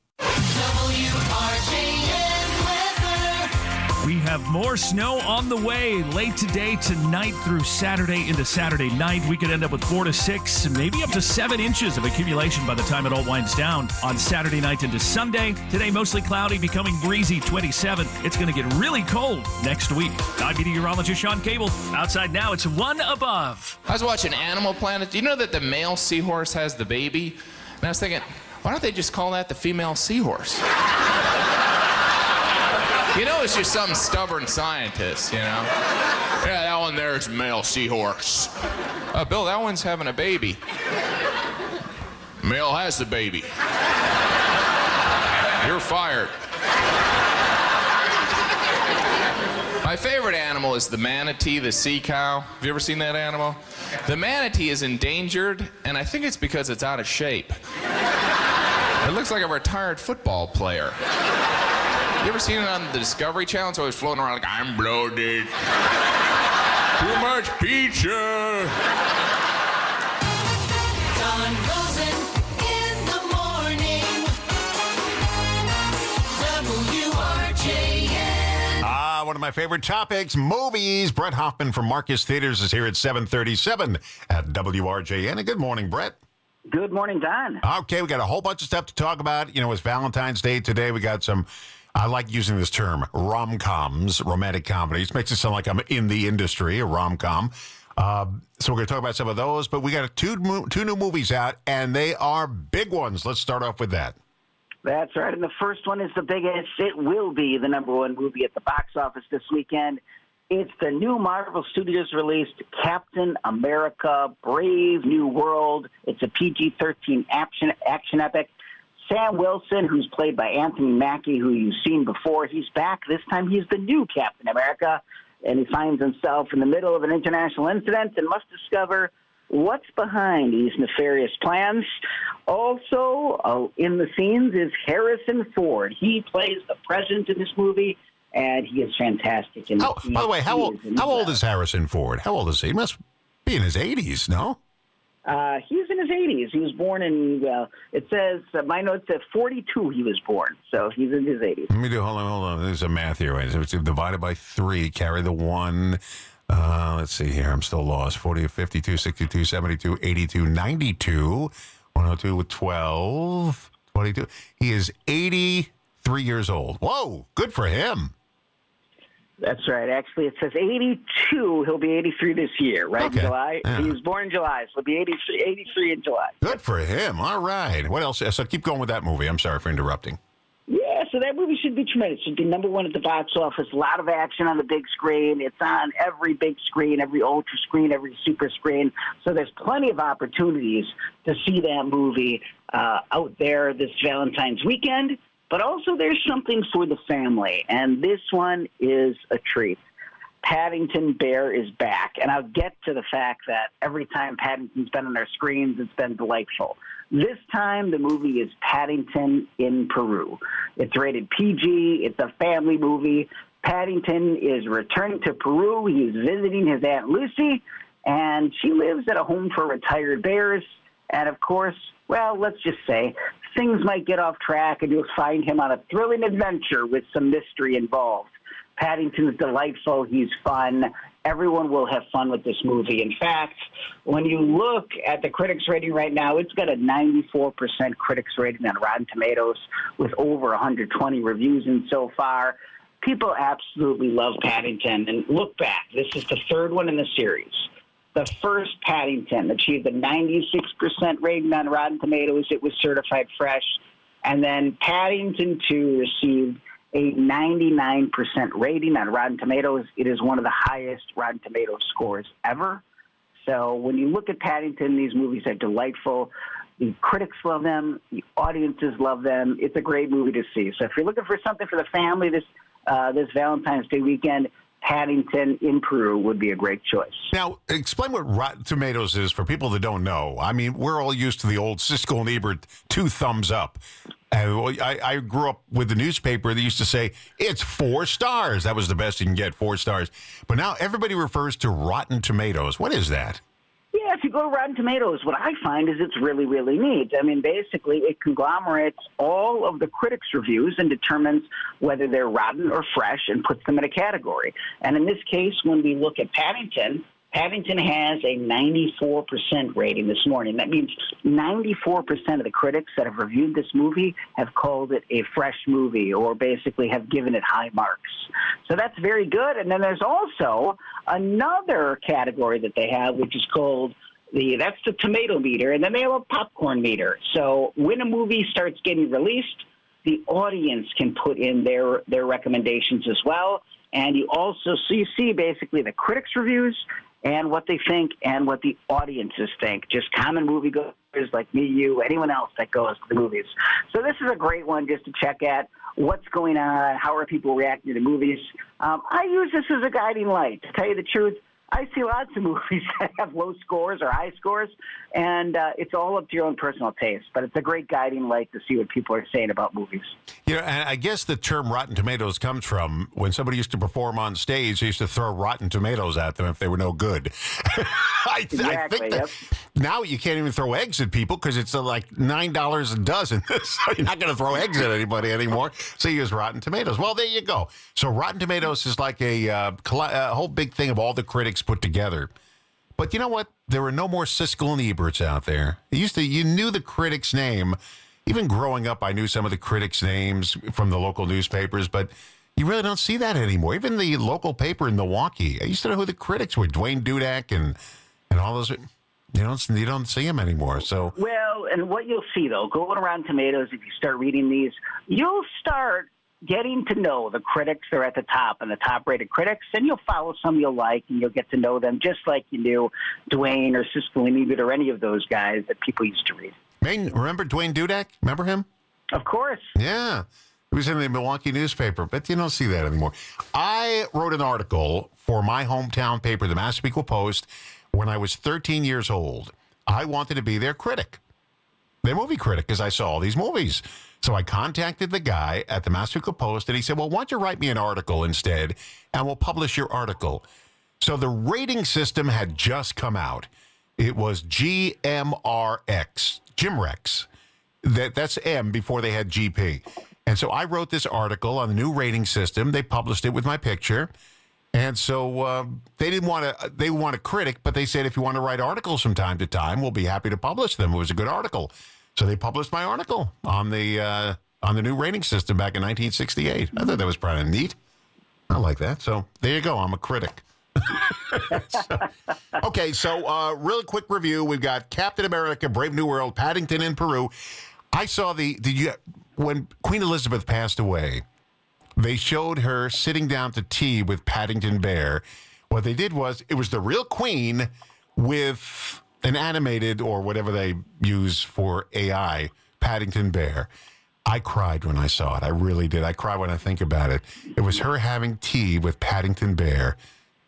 W R J N weather. We have more snow on the way late today, tonight through Saturday into Saturday night. We could end up with four to six, maybe up to seven inches of accumulation by the time it all winds down on Saturday night into Sunday. Today, mostly cloudy, becoming breezy, twenty-seven. It's going to get really cold next week. I'm meteorologist Sean Cable. Outside now, it's one above. I was watching Animal Planet. Do you know that the male seahorse has the baby? And I was thinking, why don't they just call that the female seahorse? You know, it's just some stubborn scientist, you know? Yeah, that one there is male seahorse. Uh, Bill, that one's having a baby. Male has the baby. You're fired. My My favorite animal is the manatee, the sea cow. Have you ever seen that animal? The manatee is endangered, and I think it's because it's out of shape. It looks like a retired football player. You ever seen it on the Discovery Channel? It's always floating around like, I'm bloated. Too much pizza. Don Rosen in the morning. W R J N. Ah, one of my favorite topics, movies. Brett Hoffman from Marcus Theaters is here at seven thirty-seven at W R J N. And good morning, Brett. Good morning, Don. Okay, we got a whole bunch of stuff to talk about. You know, it's Valentine's Day today. We got some, I like using this term, rom-coms, romantic comedies. Makes it sound like I'm in the industry, a rom-com. Uh, so we're going to talk about some of those, but we got two, two new movies out, and they are big ones. Let's start off with that. That's right, and the first one is the biggest. It will be the number one movie at the box office this weekend. It's the new Marvel Studios released Captain America Brave New World. It's a P G thirteen action, action epic. Sam Wilson, who's played by Anthony Mackie, who you've seen before, he's back. This time he's the new Captain America, and he finds himself in the middle of an international incident and must discover what's behind these nefarious plans. Also, uh, in the scenes is Harrison Ford. He plays the president in this movie, and he is fantastic. In how, by the way, how old, how old is Harrison Ford? How old is he? He must be in his eighties, no? Uh, he's in his eighties. He was born in, well, it says, uh, my note said forty-two he was born, so he's in his eighties. Let me do, hold on, hold on. There's a math here. Right? So it's divided by three, carry the one. Uh, let's see here. I'm still lost. forty, fifty-two, sixty-two, seventy-two, eighty-two, ninety-two, one oh two with twelve, twenty-two. He is eighty-three years old. Whoa, good for him. That's right. Actually, it says eighty-two. He'll be eighty-three this year, right? Okay. In July. Yeah. He was born in July, so he'll be eighty-three, eighty-three in July. Good for him. All right. What else? So keep going with that movie. I'm sorry for interrupting. Yeah, so that movie should be tremendous. It should be number one at the box office. A lot of action on the big screen. It's on every big screen, every ultra screen, every super screen. So there's plenty of opportunities to see that movie uh, out there this Valentine's weekend. But also there's something for the family, and this one is a treat. Paddington Bear is back, and I'll get to the fact that every time Paddington's been on our screens, it's been delightful. This time, the movie is Paddington in Peru. It's rated P G. It's a family movie. Paddington is returning to Peru. He's visiting his Aunt Lucy, and she lives at a home for retired bears. And, of course, well, let's just say things might get off track, and you'll find him on a thrilling adventure with some mystery involved. Paddington's delightful. He's fun. Everyone will have fun with this movie. In fact, when you look at the critics rating right now, it's got a ninety-four percent critics rating on Rotten Tomatoes with over one hundred twenty reviews in so far. People absolutely love Paddington. And look back. This is the third one in the series. The first Paddington achieved a ninety-six percent rating on Rotten Tomatoes. It was certified fresh. And then Paddington two received a ninety-nine percent rating on Rotten Tomatoes. It is one of the highest Rotten Tomatoes scores ever. So when you look at Paddington, these movies are delightful. The critics love them. The audiences love them. It's a great movie to see. So if you're looking for something for the family this uh, this Valentine's Day weekend, Paddington in Peru would be a great choice. Now, explain what Rotten Tomatoes is for people that don't know. I mean, we're all used to the old Siskel and Ebert two thumbs up. And I, I grew up with the newspaper that used to say, it's four stars. That was the best you can get, four stars. But now everybody refers to Rotten Tomatoes. What is that? Yeah, if you go to Rotten Tomatoes, what I find is it's really, really neat. I mean, basically, it conglomerates all of the critics' reviews and determines whether they're rotten or fresh and puts them in a category. And in this case, when we look at Paddington, Paddington has a ninety-four percent rating this morning. That means ninety-four percent of the critics that have reviewed this movie have called it a fresh movie or basically have given it high marks. So that's very good. And then there's also another category that they have, which is called the, that's the tomato meter, and then they have a popcorn meter. So when a movie starts getting released, the audience can put in their, their recommendations as well. And you also, so you see basically the critics' reviews, and what they think and what the audiences think. Just common moviegoers like me, you, anyone else that goes to the movies. So this is a great one just to check at what's going on, how are people reacting to movies. Um, I use this as a guiding light. To tell you the truth, I see lots of movies that have low scores or high scores, and uh, it's all up to your own personal taste. But it's a great guiding light to see what people are saying about movies. You know, and I guess the term Rotten Tomatoes comes from when somebody used to perform on stage, they used to throw Rotten Tomatoes at them if they were no good. I, Exactly, I think that yep. now you can't even throw eggs at people because it's uh, like nine dollars a dozen. So you're not going to throw eggs at anybody anymore. So you use Rotten Tomatoes. Well, there you go. So Rotten Tomatoes is like a, uh, coll- a whole big thing of all the critics put together. But you know what? There were no more Siskel and Eberts out there. It used to, you knew the critic's name. Even growing up, I knew some of the critics' names from the local newspapers, but you really don't see that anymore. Even the local paper in Milwaukee, I used to know who the critics were, Dwayne Dudak and and all those. You don't you don't see them anymore. So Well, and what you'll see, though, going around Tomatoes, if you start reading these, you'll start getting to know the critics that are at the top and the top-rated critics, and you'll follow some you'll like, and you'll get to know them just like you knew Dwayne or Siskel and Ebert or any of those guys that people used to read. Man, remember Dwayne Dudak? Remember him? Of course. Yeah. He was in the Milwaukee newspaper, but you don't see that anymore. I wrote an article for my hometown paper, the Massapequa Post, when I was thirteen years old. I wanted to be their critic, their movie critic, because I saw all these movies. So I contacted the guy at the Massapequa Post, and he said, well, why don't you write me an article instead, and we'll publish your article. So the rating system had just come out. It was G M R X, Gimrex. That, that's M before they had G P. And so I wrote this article on the new rating system. They published it with my picture. And so uh, they didn't want to, they want a critic, but they said, if you want to write articles from time to time, we'll be happy to publish them. It was a good article. So they published my article on the uh, on the new rating system back in nineteen sixty-eight. I thought that was pretty neat. I like that. So there you go. I'm a critic. so, okay, so uh, real quick review. We've got Captain America, Brave New World, Paddington in Peru. I saw the, did you, when Queen Elizabeth passed away, they showed her sitting down to tea with Paddington Bear. What they did was, it was the real Queen with an animated, or whatever they use for A I, Paddington Bear. I cried when I saw it. I really did. I cry when I think about it. It was her having tea with Paddington Bear.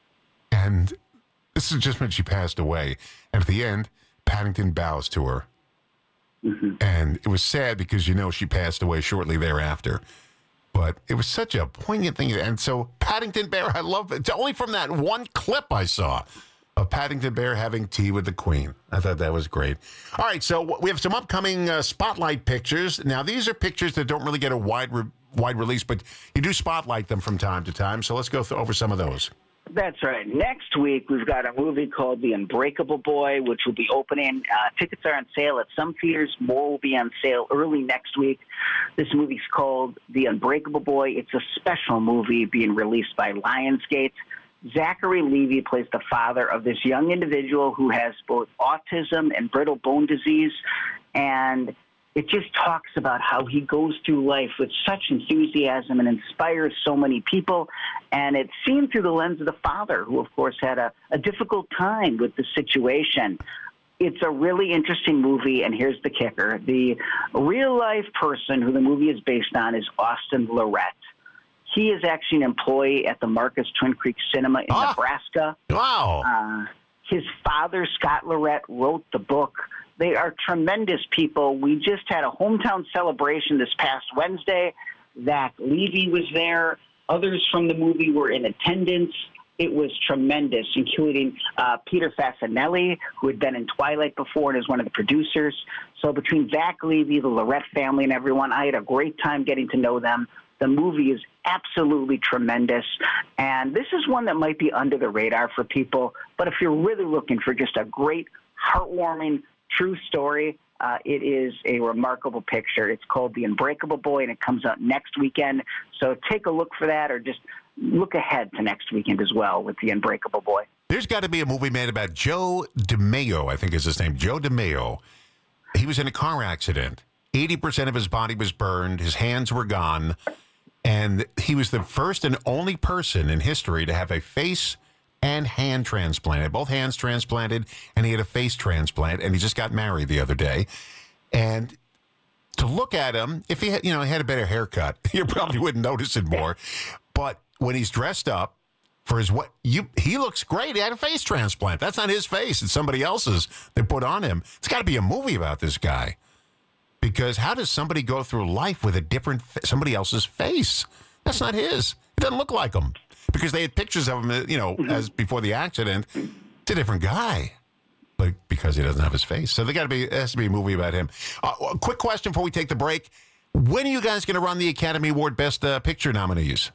And this is just when she passed away. And at the end, Paddington bows to her. Mm-hmm. And it was sad because, you know, she passed away shortly thereafter. But it was such a poignant thing. And so Paddington Bear, I love it. Only from that one clip I saw of Paddington Bear having tea with the Queen. I thought that was great. All right, so we have some upcoming uh, spotlight pictures. Now, these are pictures that don't really get a wide re- wide release, but you do spotlight them from time to time. So let's go th- over some of those. That's right. Next week, we've got a movie called The Unbreakable Boy, which will be opening. Uh, tickets are on sale at some theaters. More will be on sale early next week. This movie's called The Unbreakable Boy. It's a special movie being released by Lionsgate. Zachary Levi plays the father of this young individual who has both autism and brittle bone disease, and it just talks about how he goes through life with such enthusiasm and inspires so many people. And it's seen through the lens of the father, who, of course, had a, a difficult time with the situation. It's a really interesting movie, and here's the kicker. The real-life person who the movie is based on is Austin Lorette. He is actually an employee at the Marcus Twin Creeks Cinema in oh, Nebraska. Wow. Uh, his father, Scott Lorette, wrote the book. They are tremendous people. We just had a hometown celebration this past Wednesday. Zach Levy was there. Others from the movie were in attendance. It was tremendous, including uh, Peter Fasinelli, who had been in Twilight before and is one of the producers. So between Zach Levy, the Lorette family, and everyone, I had a great time getting to know them. The movie is absolutely tremendous, and this is one that might be under the radar for people. But if you're really looking for just a great, heartwarming, true story, uh, it is a remarkable picture. It's called The Unbreakable Boy, and it comes out next weekend. So take a look for that, or just look ahead to next weekend as well with The Unbreakable Boy. There's got to be a movie made about Joe DeMeo, I think is his name, Joe DeMeo. He was in a car accident. eighty percent of his body was burned. His hands were gone. And he was the first and only person in history to have a face and hand transplanted, both hands transplanted, and he had a face transplant, and he just got married the other day. And to look at him, if he had, you know, he had a better haircut, you probably wouldn't notice it more. But when he's dressed up for his what, you he looks great. He had a face transplant. That's not his face; it's somebody else's they put on him. It's got to be a movie about this guy, because how does somebody go through life with a different somebody else's face? That's not his. It doesn't look like him, because they had pictures of him, you know, as before the accident. It's a different guy, but because he doesn't have his face, so they got to be. It has to be a movie about him. Uh, a quick question before we take the break: when are you guys going to run the Academy Award Best uh, Picture nominees?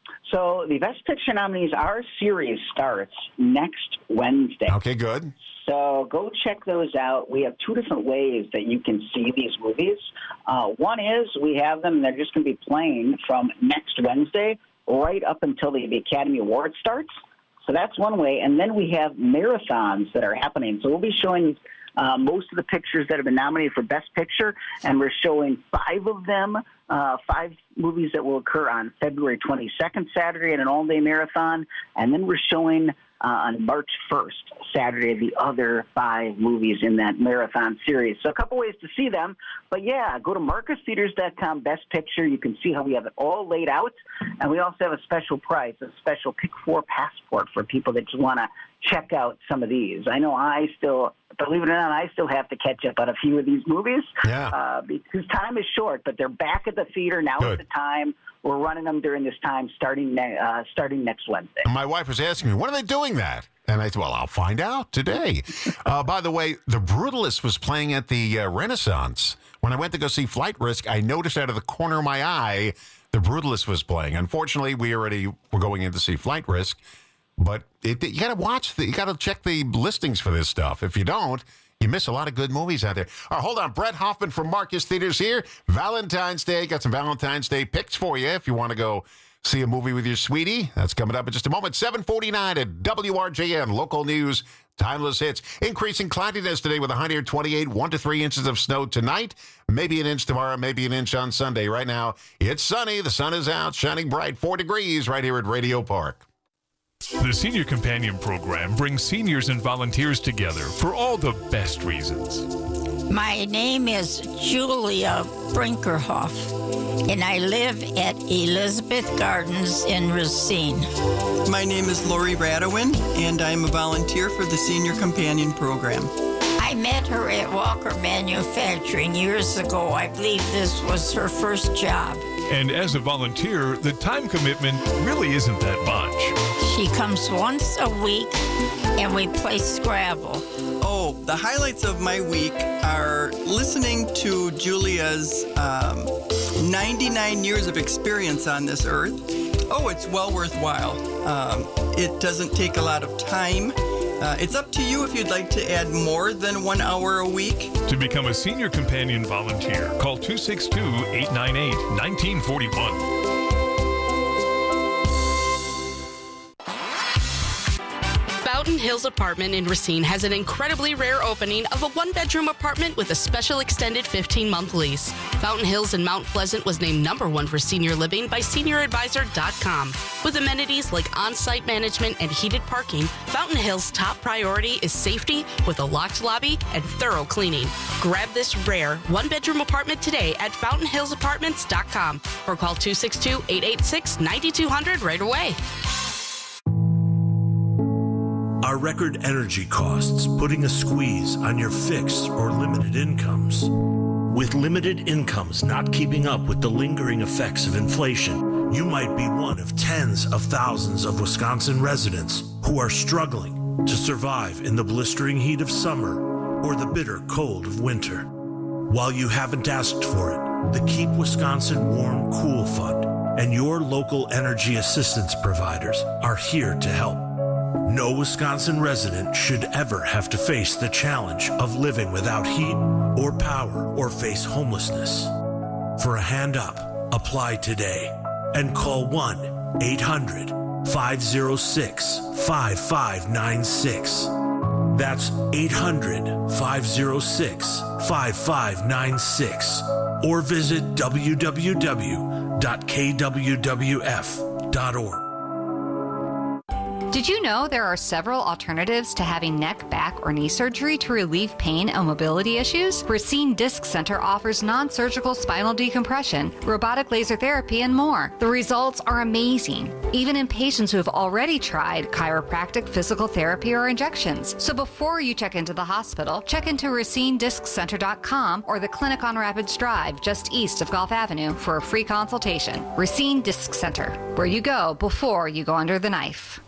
So the Best Picture nominees, our series starts next Wednesday. Okay, good. So go check those out. We have two different ways that you can see these movies. Uh, one is we have them, they're just going to be playing from next Wednesday right up until the, the Academy Award starts. So that's one way. And then we have marathons that are happening. So we'll be showing uh, most of the pictures that have been nominated for Best Picture, and we're showing five of them, uh, five movies that will occur on February twenty-second, Saturday, in an all-day marathon. And then we're showing uh, on March first, Saturday, the other five movies in that marathon series. So a couple ways to see them. But, yeah, go to marcus theaters dot com, Best Picture. You can see how we have it all laid out. And we also have a special price, a special Pick Four passport for people that just want to check out some of these. I know I still, believe it or not, I still have to catch up on a few of these movies. Yeah. Uh, because time is short, but they're back at the theater. Now Good. is the time. We're running them during this time, starting ne- uh, starting next Wednesday. My wife was asking me, when are they doing that? And I said, well, I'll find out today. uh, by the way, The Brutalist was playing at the uh, Renaissance. When I went to go see Flight Risk, I noticed out of the corner of my eye, The Brutalist was playing. Unfortunately, we already were going in to see Flight Risk. But it, you got to watch, the, you got to check the listings for this stuff. If you don't, you miss a lot of good movies out there. All right, hold on. Brett Hoffman from Marcus Theaters here. Valentine's Day. Got some Valentine's Day picks for you if you want to go see a movie with your sweetie. That's coming up in just a moment. seven forty-nine at W R J N. Local news, timeless hits. Increasing cloudiness today with a high near twenty-eight. One to three inches of snow tonight. Maybe an inch tomorrow. Maybe an inch on Sunday. Right now, it's sunny. The sun is out, shining bright. Four degrees right here at Radio Park. The Senior Companion Program brings seniors and volunteers together for all the best reasons. My name is Julia Brinkerhoff, and I live at Elizabeth Gardens in Racine. My name is Lori Radowin, and I'm a volunteer for the Senior Companion Program. I met her at Walker Manufacturing years ago. I believe this was her first job. And as a volunteer, the time commitment really isn't that much. She comes once a week, and we play Scrabble. Oh, the highlights of my week are listening to Julia's um, ninety-nine years of experience on this earth. Oh, it's well worthwhile. Um, it doesn't take a lot of time. Uh, it's up to you if you'd like to add more than one hour a week. To become a Senior Companion volunteer, call two six two, eight nine eight, one nine four one. Fountain Hills Apartment in Racine has an incredibly rare opening of a one-bedroom apartment with a special extended fifteen-month lease. Fountain Hills in Mount Pleasant was named number one for senior living by senior advisor dot com. With amenities like on-site management and heated parking, Fountain Hills' top priority is safety with a locked lobby and thorough cleaning. Grab this rare one-bedroom apartment today at fountain hills apartments dot com or call two six two, eight eight six, nine two zero zero right away. Are record energy costs putting a squeeze on your fixed or limited incomes? With limited incomes not keeping up with the lingering effects of inflation, you might be one of tens of thousands of Wisconsin residents who are struggling to survive in the blistering heat of summer or the bitter cold of winter. While you haven't asked for it, the Keep Wisconsin Warm Cool Fund and your local energy assistance providers are here to help. No Wisconsin resident should ever have to face the challenge of living without heat or power or face homelessness. For a hand up, apply today and call one eight hundred, five oh six, five five nine six. That's eight hundred, five oh six, five five nine six or visit w w w dot k w w f dot org. Did you know there are several alternatives to having neck, back, or knee surgery to relieve pain and mobility issues? Racine Disc Center offers non-surgical spinal decompression, robotic laser therapy, and more. The results are amazing, even in patients who have already tried chiropractic, physical therapy, or injections. So before you check into the hospital, check into racine disc center dot com or the clinic on Rapids Drive, just east of Gulf Avenue, for a free consultation. Racine Disc Center, where you go before you go under the knife.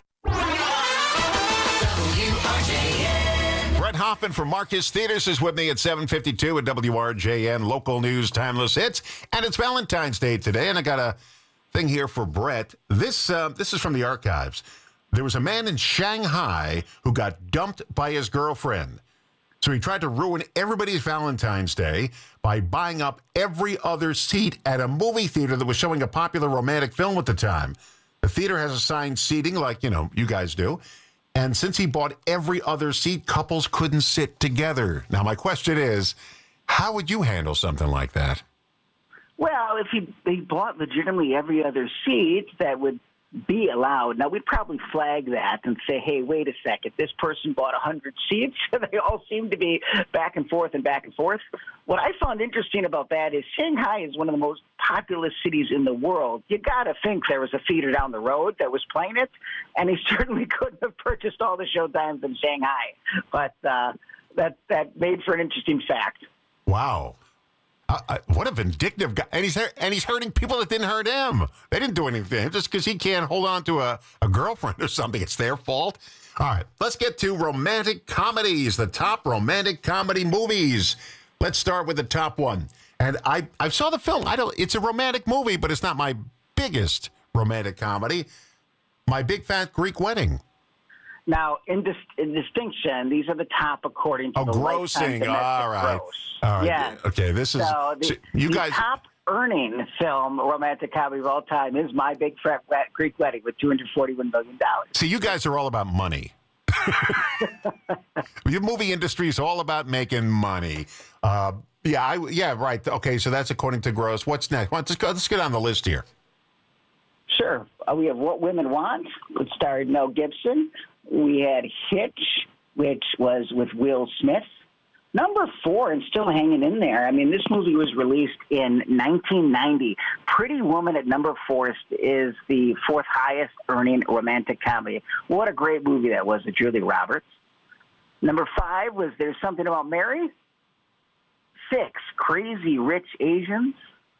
Brett Hoffman from Marcus Theaters is with me at seven fifty-two at W R J N, local news, timeless hits. And it's Valentine's Day today, and I got a thing here for Brett. This, uh, this is from the archives. There was a man in Shanghai who got dumped by his girlfriend. So he tried to ruin everybody's Valentine's Day by buying up every other seat at a movie theater that was showing a popular romantic film at the time. The theater has assigned seating like, you know, you guys do. And since he bought every other seat, couples couldn't sit together. Now, my question is, how would you handle something like that? Well, if he, he bought legitimately every other seat, that would be allowed. Now, we'd probably flag that and say, hey, wait a second, this person bought one hundred seats. They all seem to be back and forth and back and forth. What I found interesting about that is Shanghai is one of the most populous cities in the world. You got to think there was a theater down the road that was playing it, and he certainly couldn't have purchased all the showtimes in Shanghai. But uh, that, that made for an interesting fact. Wow. Uh, uh, what a vindictive guy. And he's, and he's hurting people that didn't hurt him. They didn't do anything. Just because he can't hold on to a, a girlfriend or something, it's their fault. All right, let's get to romantic comedies, the top romantic comedy movies. Let's start with the top one. And I, I saw the film. I don't. It's a romantic movie, but it's not my biggest romantic comedy. My Big Fat Greek Wedding. Now, in, dis- in distinction, these are the top according to oh, the grossing. Lifetime All right. gross. All right. Yeah. Okay, this is... So the, so you the guys... top earning film, romantic comedy of all time, is My Big Fat Greek Wedding with two hundred forty-one million dollars. See, you guys are all about money. Your movie industry is all about making money. Uh, yeah, I, yeah, right. Okay, so that's according to gross. What's next? Let's go. Let's get on the list here. Sure. Uh, we have What Women Want, which starred Mel Gibson. We had Hitch, which was with Will Smith. Number four, and still hanging in there. I mean, this movie was released in nineteen ninety. Pretty Woman at number four is the fourth highest earning romantic comedy. What a great movie that was with Julia Roberts. Number five was There's Something About Mary. Six, Crazy Rich Asians.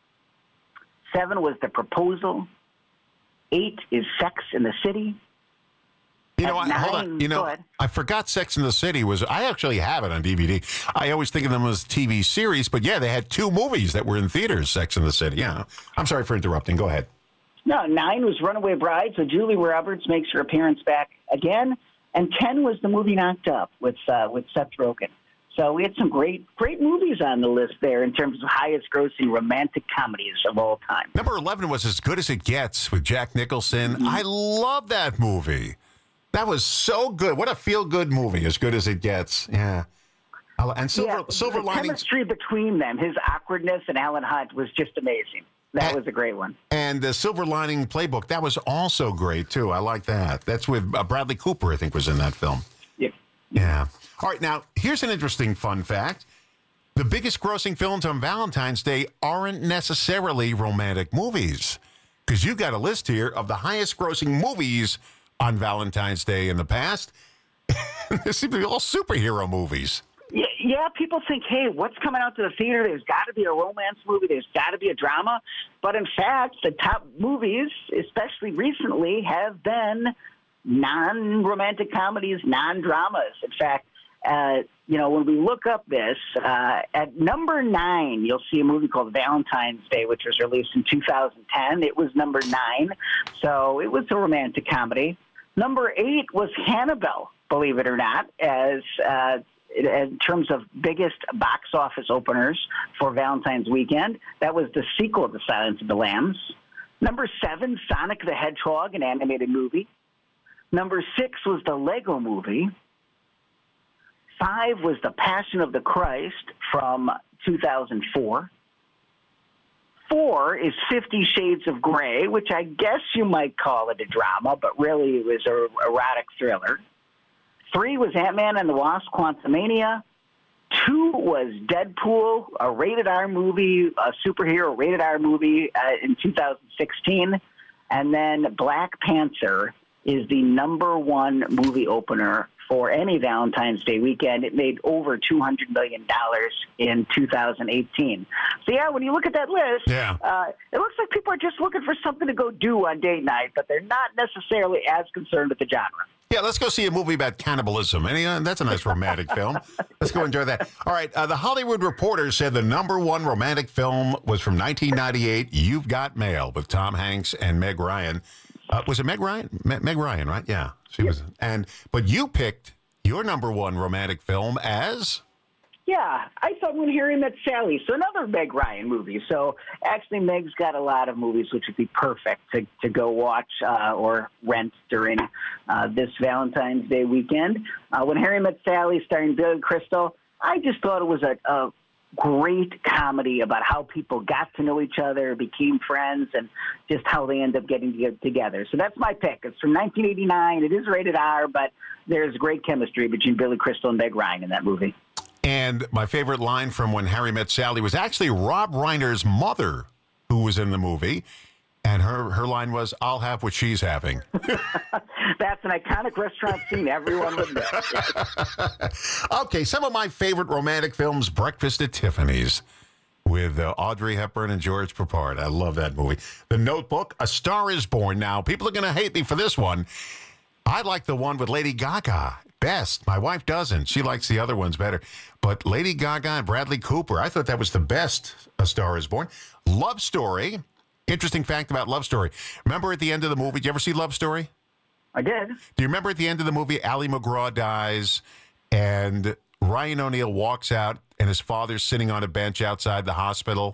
Seven was The Proposal. Eight is Sex in the City. You know, I, nine, hold on. You know, I forgot Sex in the City was. I actually have it on D V D. I always think of them as T V series, but yeah, they had two movies that were in theaters. Sex in the City. Yeah. I'm sorry for interrupting. Go ahead. No, nine was Runaway Bride, so Julia Roberts makes her appearance back again, and ten was the movie Knocked Up with uh, with Seth Rogen. So we had some great, great movies on the list there in terms of highest-grossing romantic comedies of all time. Number eleven was As Good as It Gets with Jack Nicholson. Mm-hmm. I love that movie. That was so good. What a feel-good movie, As Good as It Gets. Yeah. And Silver, yeah, Silver the Linings. chemistry between them, his awkwardness and Alan Hunt was just amazing. That and, was a great one. And the Silver Lining Playbook, that was also great, too. I like that. That's with uh, Bradley Cooper, I think, was in that film. Yep. Yeah. All right, now, here's an interesting fun fact. The biggest grossing films on Valentine's Day aren't necessarily romantic movies. Because you got a list here of the highest grossing movies on Valentine's Day in the past. They seem to be all superhero movies. Yeah, yeah, people think, hey, what's coming out to the theater? There's got to be a romance movie. There's got to be a drama. But in fact, the top movies, especially recently, have been non-romantic comedies, non-dramas. In fact, uh, you know, when we look up this, uh, at number nine, you'll see a movie called Valentine's Day, which was released in two thousand ten. It was number nine, so it was a romantic comedy. Number eight was Hannibal, believe it or not, as uh, in terms of biggest box office openers for Valentine's weekend. That was the sequel to Silence of the Lambs. Number seven, Sonic the Hedgehog, an animated movie. Number six was the Lego Movie. Five was The Passion of the Christ from two thousand four. four is Fifty Shades of Grey, which I guess you might call it a drama, but really it was an erotic thriller. Three was Ant-Man and the Wasp: Quantumania. Two was Deadpool, a rated R movie, a superhero rated R movie uh, in two thousand sixteen. And then Black Panther is the number one movie opener for any Valentine's Day weekend. It made over two hundred million dollars in two thousand eighteen. So, yeah, when you look at that list, yeah. uh, it looks like people are just looking for something to go do on date night, but they're not necessarily as concerned with the genre. Yeah, let's go see a movie about cannibalism. Any, uh, that's a nice romantic film. Let's go enjoy that. All right, uh, The Hollywood Reporter said the number one romantic film was from nineteen ninety-eight, You've Got Mail, with Tom Hanks and Meg Ryan. Uh, was it Meg Ryan? Me- Meg Ryan, right? Yeah, she was. And but you picked your number one romantic film as. Yeah, I thought When Harry Met Sally, so another Meg Ryan movie. So actually, Meg's got a lot of movies which would be perfect to, to go watch uh, or rent during uh, this Valentine's Day weekend. Uh, When Harry Met Sally, starring Billy Crystal, I just thought it was a, a great comedy about how people got to know each other, became friends, and just how they end up getting to get together. So that's my pick. It's from nineteen eighty-nine. It is rated R, but there's great chemistry between Billy Crystal and Meg Ryan in that movie. And my favorite line from When Harry Met Sally was actually Rob Reiner's mother, who was in the movie. And her, her line was, I'll have what she's having. That's an iconic restaurant scene everyone would know. Okay, some of my favorite romantic films, Breakfast at Tiffany's, with uh, Audrey Hepburn and George Papard. I love that movie. The Notebook, A Star is Born. Now, people are going to hate me for this one. I like the one with Lady Gaga best. My wife doesn't. She likes the other ones better. But Lady Gaga and Bradley Cooper, I thought that was the best A Star is Born. Love Story. Interesting fact about Love Story. Remember at the end of the movie, did you ever see Love Story? I did. Do you remember at the end of the movie, Ally McGraw dies and Ryan O'Neal walks out and his father's sitting on a bench outside the hospital?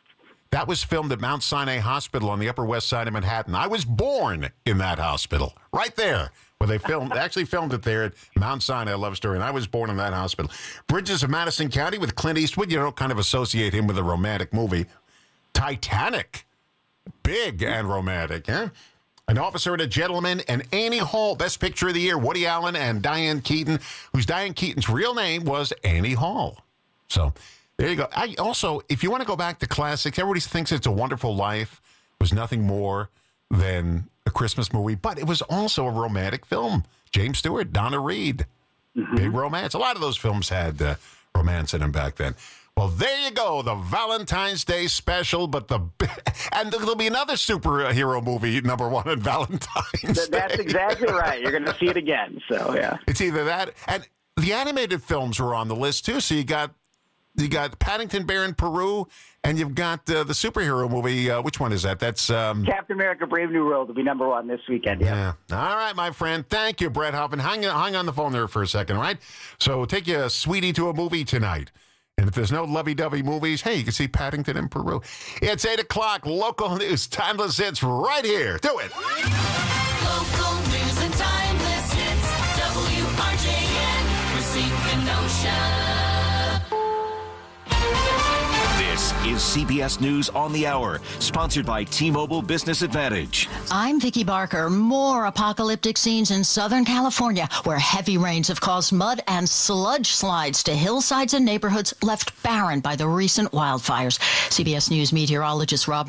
That was filmed at Mount Sinai Hospital on the Upper West Side of Manhattan. I was born in that hospital, right there, where they filmed. They actually filmed it there at Mount Sinai, Love Story, and I was born in that hospital. Bridges of Madison County with Clint Eastwood. You don't kind of associate him with a romantic movie. Titanic, big and romantic, huh? An Officer and a Gentleman, and Annie Hall, Best Picture of the Year, Woody Allen and Diane Keaton, whose Diane Keaton's real name was Annie Hall. So there you go. I also, if you want to go back to classics, everybody thinks It's a Wonderful Life was nothing more than a Christmas movie, but it was also a romantic film. James Stewart, Donna Reed, mm-hmm. Big romance. A lot of those films had uh, romance in them back then. Well, there you go, the Valentine's Day special, but the and there'll be another superhero movie number one on Valentine's Day. That's exactly right. You're going to see it again. So yeah, it's either that and the animated films were on the list too. So you got you got Paddington Bear in Peru, and you've got uh, the superhero movie. Uh, which one is that? That's um, Captain America: Brave New World will be number one this weekend. Yeah. yeah. All right, my friend. Thank you, Brett Huffman. Hang hang on the phone there for a second, all right? So take you, sweetie, to a movie tonight. And if there's no lovey-dovey movies, hey, you can see Paddington in Peru. It's eight o'clock. Local news, timeless hits right here. Do it. Local news and timeless hits. W R J N, Racine, Kenosha. This is C B S News on the Hour, sponsored by T-Mobile Business Advantage. I'm Vicki Barker. More apocalyptic scenes in Southern California, where heavy rains have caused mud and sludge slides to hillsides and neighborhoods left barren by the recent wildfires. C B S News meteorologist Rob